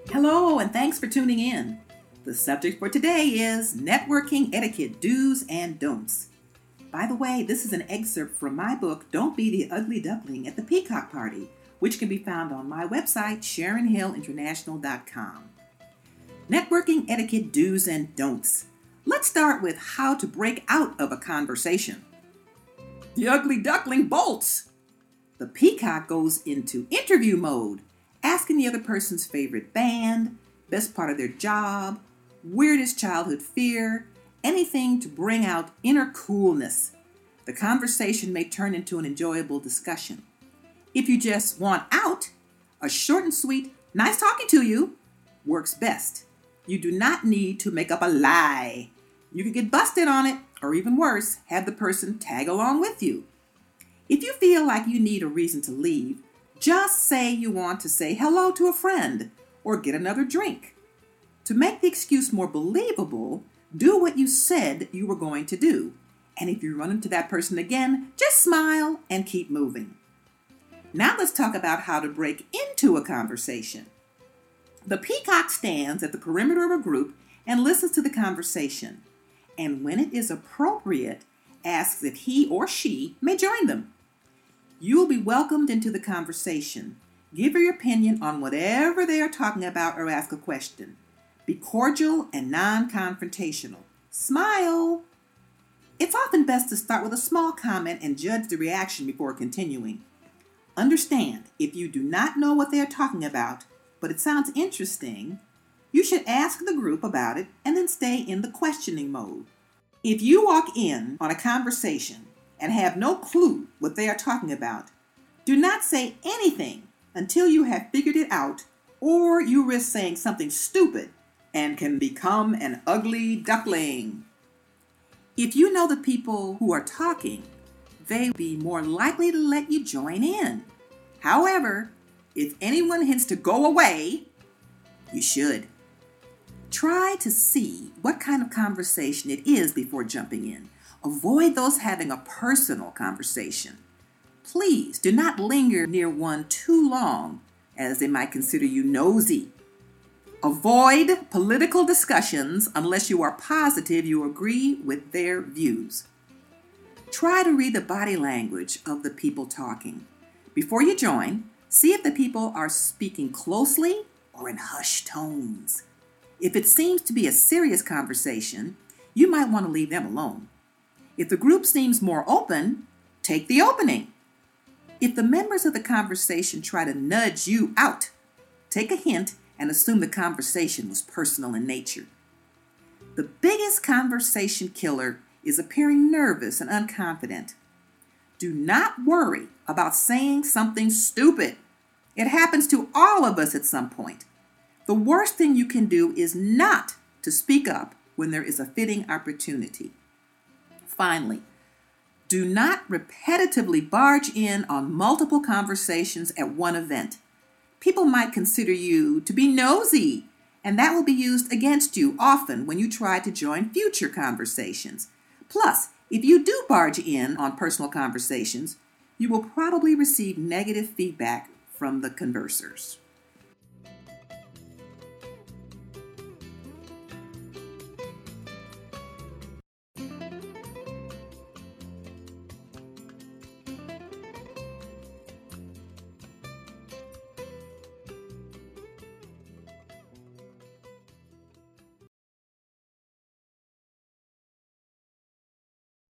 Hello, and thanks for tuning in. The subject for today is networking etiquette do's and don'ts. By the way, this is an excerpt from my book, Don't Be the Ugly Duckling at the Peacock Party, which can be found on my website, SharonHillInternational.com. Networking etiquette do's and don'ts. Let's start with how to break out of a conversation. The ugly duckling bolts. The peacock goes into interview mode, asking the other person's favorite band, best part of their job, weirdest childhood fear, anything to bring out inner coolness. The conversation may turn into an enjoyable discussion. If you just want out, a short and sweet, nice talking to you works best. You do not need to make up a lie. You can get busted on it, or even worse, have the person tag along with you. If you feel like you need a reason to leave, just say you want to say hello to a friend or get another drink. To make the excuse more believable, do what you said you were going to do. And if you run into that person again, just smile and keep moving. Now let's talk about how to break into a conversation. The peacock stands at the perimeter of a group and listens to the conversation. And when it is appropriate, asks if he or she may join them. You will be welcomed into the conversation. Give your opinion on whatever they are talking about or ask a question. Be cordial and non-confrontational. Smile. It's often best to start with a small comment and judge the reaction before continuing. Understand, if you do not know what they are talking about, but it sounds interesting, you should ask the group about it and then stay in the questioning mode. If you walk in on a conversation and have no clue what they are talking about, do not say anything until you have figured it out, or you risk saying something stupid and can become an ugly duckling. If you know the people who are talking, they will be more likely to let you join in. However, if anyone hints to go away, you should. Try to see what kind of conversation it is before jumping in. Avoid those having a personal conversation. Please do not linger near one too long, as they might consider you nosy. Avoid political discussions unless you are positive you agree with their views. Try to read the body language of the people talking. Before you join, see if the people are speaking closely or in hushed tones. If it seems to be a serious conversation, you might want to leave them alone. If the group seems more open, take the opening. If the members of the conversation try to nudge you out, take a hint and assume the conversation was personal in nature. The biggest conversation killer is appearing nervous and unconfident. Do not worry about saying something stupid. It happens to all of us at some point. The worst thing you can do is not to speak up when there is a fitting opportunity. Finally, do not repetitively barge in on multiple conversations at one event. People might consider you to be nosy, and that will be used against you often when you try to join future conversations. Plus, if you do barge in on personal conversations, you will probably receive negative feedback from the conversers.